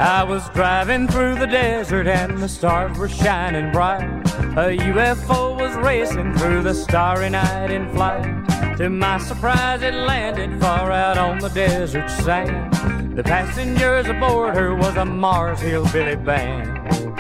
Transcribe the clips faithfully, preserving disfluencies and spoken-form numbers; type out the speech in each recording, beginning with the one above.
I was driving through the desert and the stars were shining bright. A U F O was racing through the starry night in flight. To my surprise it landed far out on the desert sand. The passengers aboard her was a Mars hillbilly band.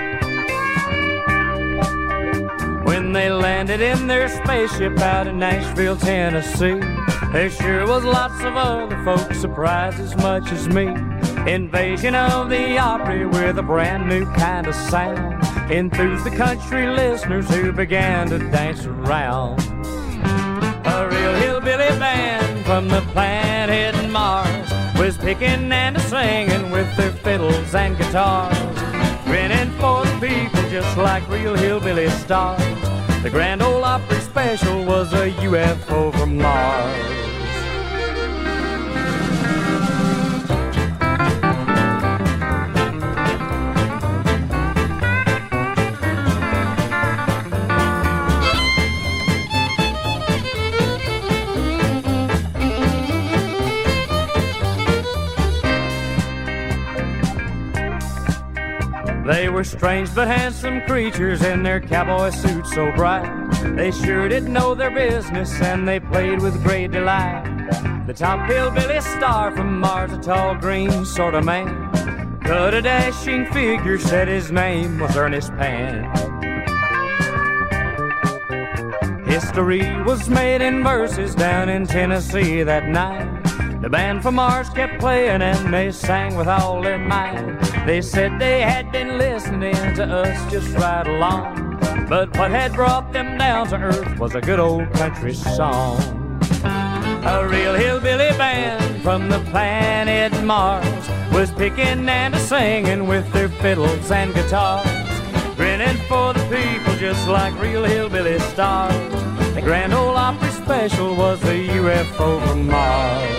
When they landed in their spaceship out in Nashville, Tennessee, there sure was lots of other folks surprised as much as me. Invasion of the Opry with a brand new kind of sound enthused the country listeners who began to dance around. A real hillbilly band from the planet Mars was picking and singing with their fiddles and guitars, grinning for the people just like real hillbilly stars. The Grand Ole Opry Special was a U F O from Mars. They were strange but handsome creatures in their cowboy suits so bright. They sure did know their business and they played with great delight. The top hillbilly star from Mars, a tall green sort of man, cut a dashing figure, said his name was Ernest Pan. History was made in verses down in Tennessee that night. The band from Mars kept playing and they sang with all their might. They said they had been listening to us just right along, but what had brought them down to earth was a good old country song. A real hillbilly band from the planet Mars was picking and singing with their fiddles and guitars, grinning for the people just like real hillbilly stars. The Grand Ole Opry Special was a U F O from Mars.